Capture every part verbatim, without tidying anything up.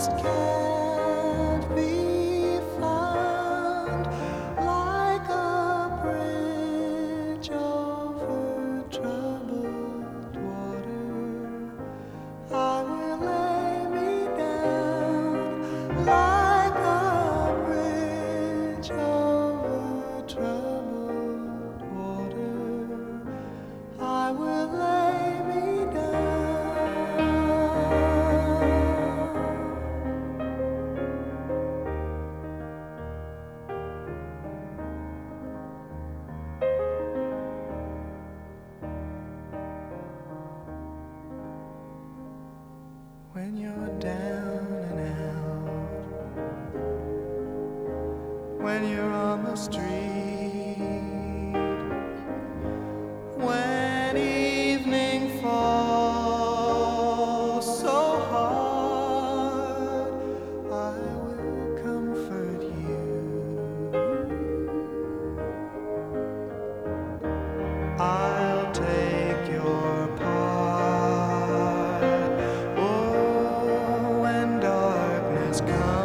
just can't be found, like a bridge over troubled water. I will lay me down, like a bridge over troubled water. I will lay me down. When you're down and out, when you're on the street, when evening falls so hard, I will comfort you. I'll take your part. Oh, when darkness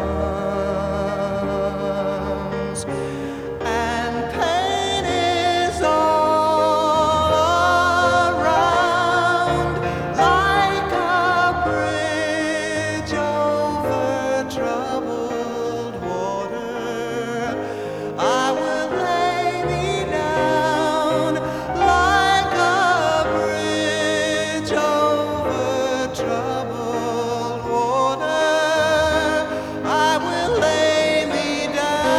comes and pain is all around, like a bridge over troubled water, I will lay me down, like a bridge over troubled water. I will lay me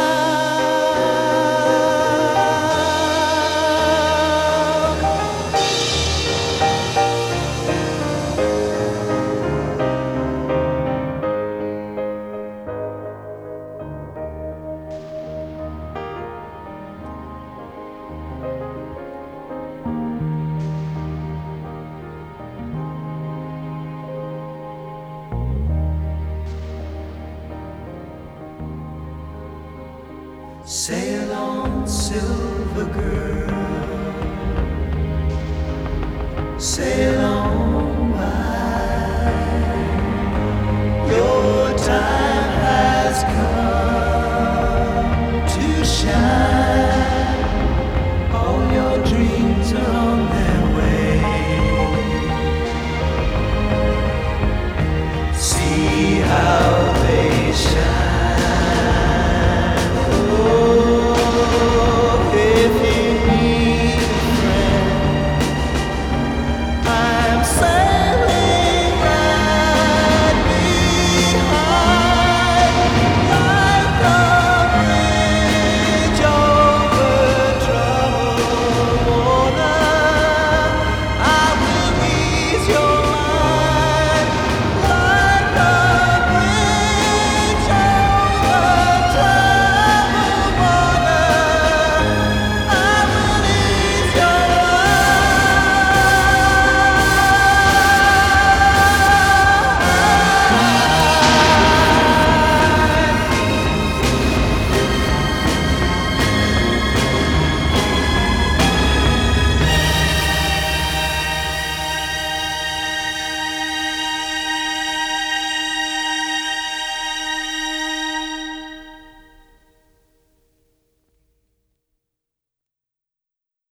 Sail on, silver girl, sail